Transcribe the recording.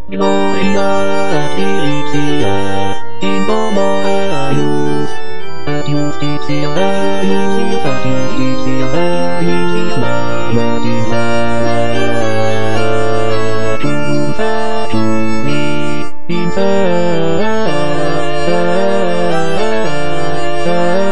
Gloria et Delicia, in bono eius, et justitia eius, et justitia eius, magnatis in